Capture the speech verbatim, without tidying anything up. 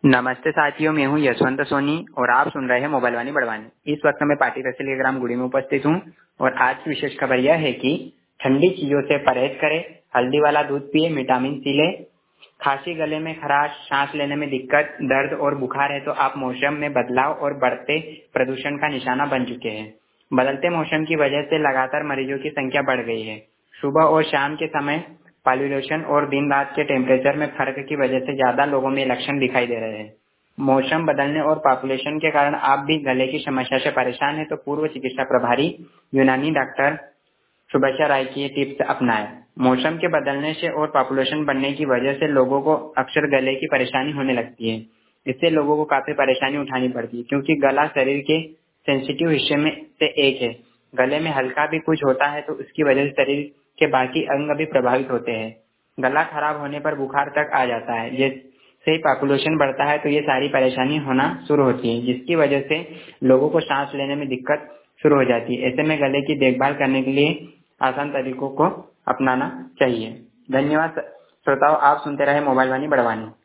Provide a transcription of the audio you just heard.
नमस्ते साथियों, मैं हूं यशवंत सोनी और आप सुन रहे हैं मोबाइल वाणी बड़वानी। इस वक्त मैं पार्टी तहसील ग्राम गुड़ी में उपस्थित हूं और आज की विशेष खबर यह है कि ठंडी चीजों से परहेज करें, हल्दी वाला दूध पिए, विटामिन सी ले, खांसी, गले में खराश, सांस लेने में दिक्कत, दर्द और बुखार है तो आप मौसम में बदलाव और बढ़ते प्रदूषण का निशाना बन चुके हैं। बदलते मौसम की वजह से लगातार मरीजों की संख्या बढ़ गई है। सुबह और शाम के समय पॉल्यूशन और दिन रात के टेम्परेचर में फर्क की वजह से ज्यादा लोगों में लक्षण दिखाई दे रहे हैं। मौसम बदलने और पॉपुलेशन के कारण आप भी गले की समस्या से परेशान हैं तो पूर्व चिकित्सा प्रभारी यूनानी डॉक्टर सुबैशा राय की ये टिप्स अपनाएं। मौसम के बदलने से और पॉपुलेशन बढ़ने की वजह से लोगों को अक्सर गले की परेशानी होने लगती है। इससे लोगों को काफी परेशानी उठानी पड़ती है क्योंकि गला शरीर के सेंसिटिव हिस्से में से एक है। गले में हल्का भी कुछ होता है तो उसकी वजह से शरीर के बाकी अंग भी प्रभावित होते हैं। गला खराब होने पर बुखार तक आ जाता है। जैसे ही पॉपुलेशन बढ़ता है तो ये सारी परेशानी होना शुरू होती है, जिसकी वजह से लोगों को सांस लेने में दिक्कत शुरू हो जाती है। ऐसे में गले की देखभाल करने के लिए आसान तरीकों को अपनाना चाहिए। धन्यवाद श्रोताओ, आप सुनते रहे मोबाइल वाणी बड़वानी।